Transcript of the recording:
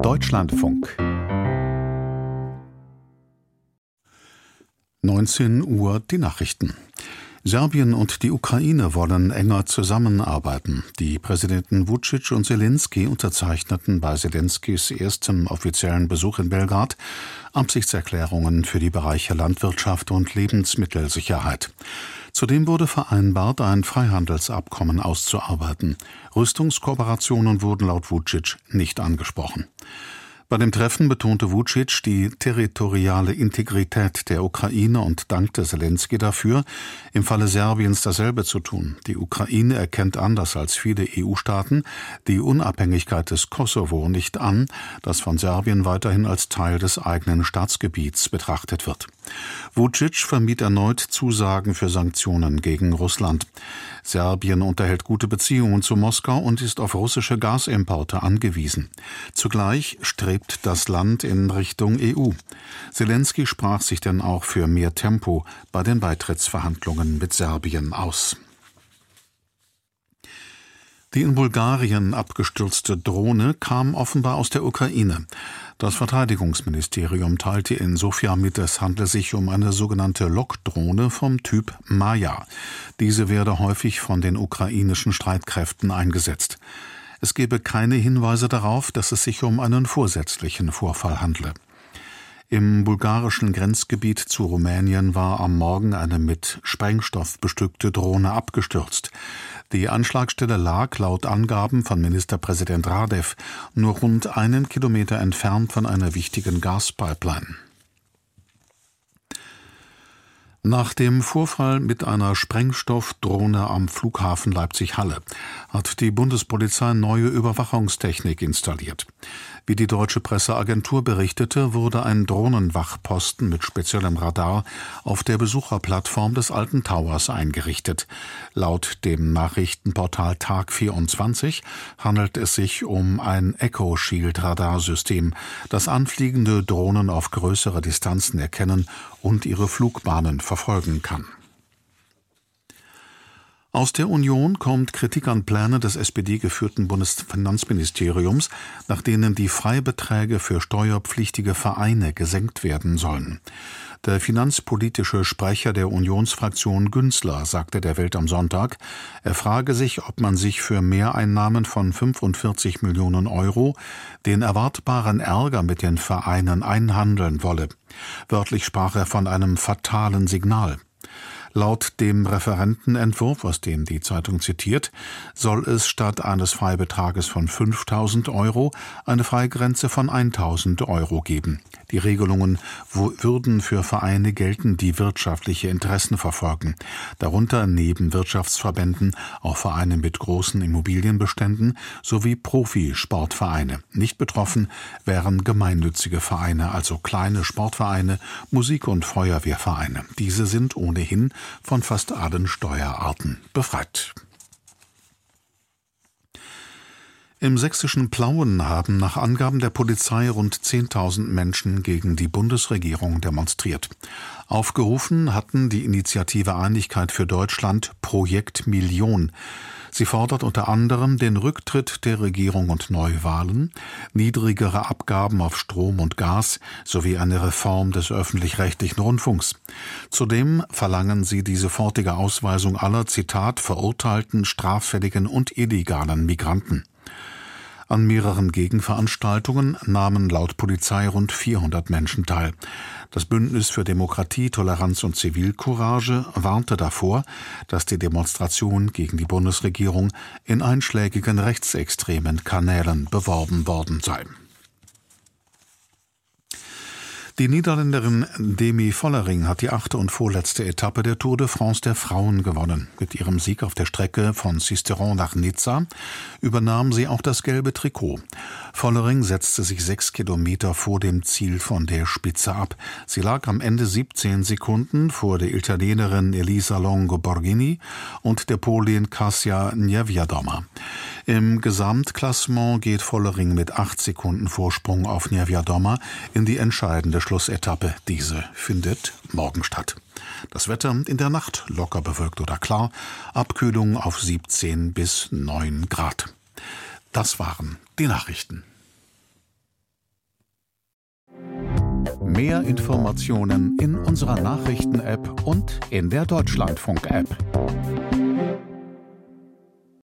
Deutschlandfunk 19 Uhr die Nachrichten. Serbien und die Ukraine wollen enger zusammenarbeiten. Die Präsidenten Vučić und Zelensky unterzeichneten bei Zelenskys erstem offiziellen Besuch in Belgrad Absichtserklärungen für die Bereiche Landwirtschaft und Lebensmittelsicherheit. Zudem wurde vereinbart, ein Freihandelsabkommen auszuarbeiten. Rüstungskooperationen wurden laut Vučić nicht angesprochen. Bei dem Treffen betonte Vučić die territoriale Integrität der Ukraine und dankte Zelensky dafür, im Falle Serbiens dasselbe zu tun. Die Ukraine erkennt anders als viele EU-Staaten die Unabhängigkeit des Kosovo nicht an, das von Serbien weiterhin als Teil des eigenen Staatsgebiets betrachtet wird. Vučić vermied erneut Zusagen für Sanktionen gegen Russland. Serbien unterhält gute Beziehungen zu Moskau und ist auf russische Gasimporte angewiesen. Zugleich strebt das Land in Richtung EU. Zelensky sprach sich denn auch für mehr Tempo bei den Beitrittsverhandlungen mit Serbien aus. Die in Bulgarien abgestürzte Drohne kam offenbar aus der Ukraine. Das Verteidigungsministerium teilte in Sofia mit, es handle sich um eine sogenannte Lockdrohne vom Typ Maja. Diese werde häufig von den ukrainischen Streitkräften eingesetzt. Es gebe keine Hinweise darauf, dass es sich um einen vorsätzlichen Vorfall handle. Im bulgarischen Grenzgebiet zu Rumänien war am Morgen eine mit Sprengstoff bestückte Drohne abgestürzt. Die Anschlagstelle lag laut Angaben von Ministerpräsident Radev nur rund 1 Kilometer entfernt von einer wichtigen Gaspipeline. Nach dem Vorfall mit einer Sprengstoffdrohne am Flughafen Leipzig-Halle hat die Bundespolizei neue Überwachungstechnik installiert. Wie die deutsche Presseagentur berichtete, wurde ein Drohnenwachposten mit speziellem Radar auf der Besucherplattform des Alten Towers eingerichtet. Laut dem Nachrichtenportal Tag24 handelt es sich um ein Echo-Shield-Radarsystem, das anfliegende Drohnen auf größere Distanzen erkennen und ihre Flugbahnen verfolgen kann. Aus der Union kommt Kritik an Pläne des SPD-geführten Bundesfinanzministeriums, nach denen die Freibeträge für steuerpflichtige Vereine gesenkt werden sollen. Der finanzpolitische Sprecher der Unionsfraktion Günzler sagte der Welt am Sonntag, er frage sich, ob man sich für Mehreinnahmen von 45 Millionen Euro den erwartbaren Ärger mit den Vereinen einhandeln wolle. Wörtlich sprach er von einem fatalen Signal. Laut dem Referentenentwurf, aus dem die Zeitung zitiert, soll es statt eines Freibetrages von 5.000 Euro eine Freigrenze von 1.000 Euro geben. Die Regelungen würden für Vereine gelten, die wirtschaftliche Interessen verfolgen, darunter neben Wirtschaftsverbänden auch Vereine mit großen Immobilienbeständen sowie Profisportvereine. Nicht betroffen wären gemeinnützige Vereine, also kleine Sportvereine, Musik- und Feuerwehrvereine. Diese sind ohnehin von fast allen Steuerarten befreit. Im sächsischen Plauen haben nach Angaben der Polizei rund 10.000 Menschen gegen die Bundesregierung demonstriert. Aufgerufen hatten die Initiative Einigkeit für Deutschland Projekt Million. Sie fordert unter anderem den Rücktritt der Regierung und Neuwahlen, niedrigere Abgaben auf Strom und Gas sowie eine Reform des öffentlich-rechtlichen Rundfunks. Zudem verlangen sie die sofortige Ausweisung aller, Zitat, verurteilten, straffälligen und illegalen Migranten. An mehreren Gegenveranstaltungen nahmen laut Polizei rund 400 Menschen teil. Das Bündnis für Demokratie, Toleranz und Zivilcourage warnte davor, dass die Demonstration gegen die Bundesregierung in einschlägigen rechtsextremen Kanälen beworben worden sei. Die Niederländerin Demi Vollering hat die 8. und vorletzte Etappe der Tour de France der Frauen gewonnen. Mit ihrem Sieg auf der Strecke von Sisteron nach Nizza übernahm sie auch das gelbe Trikot. Vollering setzte sich 6 Kilometer vor dem Ziel von der Spitze ab. Sie lag am Ende 17 Sekunden vor der Italienerin Elisa Longo Borghini und der Polin Kasia Niewiadoma. Im Gesamtklassement geht Vollering mit 8 Sekunden Vorsprung auf Niewiadoma in die entscheidende Schlussetappe. Diese findet morgen statt. Das Wetter in der Nacht locker bewölkt oder klar, Abkühlung auf 17 bis 9 Grad. Das waren die Nachrichten. Mehr Informationen in unserer Nachrichten-App und in der Deutschlandfunk-App.